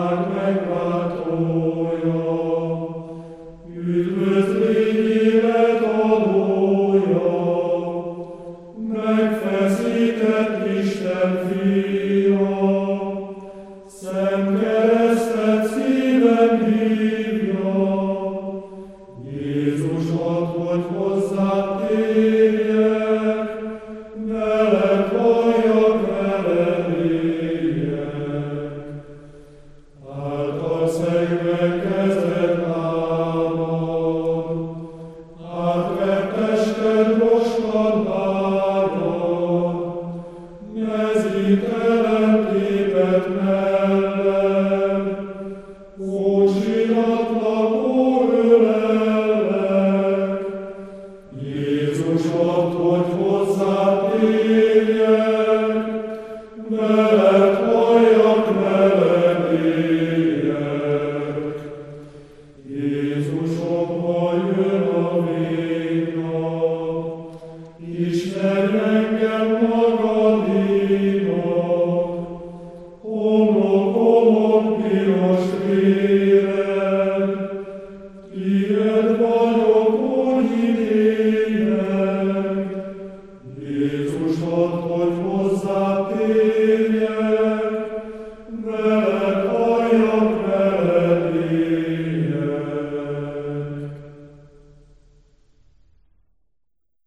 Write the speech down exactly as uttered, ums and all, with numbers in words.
világ megváltója, üdvözlégy élet adója, megfeszített Isten fia, szent keresztet szívem hívja. Jézus, add, hogy hozzád térjek, veled valljak, veled éljek. Által szegve kezed lábad, átvett tested roskad vágyad, mezítelen téped mellem, ó, zsinatlak, ó, ölellek. Jézus, add, hogy hozzád térjek, veled halljak, veled éljek. Jézusom, jön a végnap, ismerj engem magadénak, homlokomon piros véred, tiéd vagyok, ó, hitélek. Jézus, add, hogy hozzád térjek,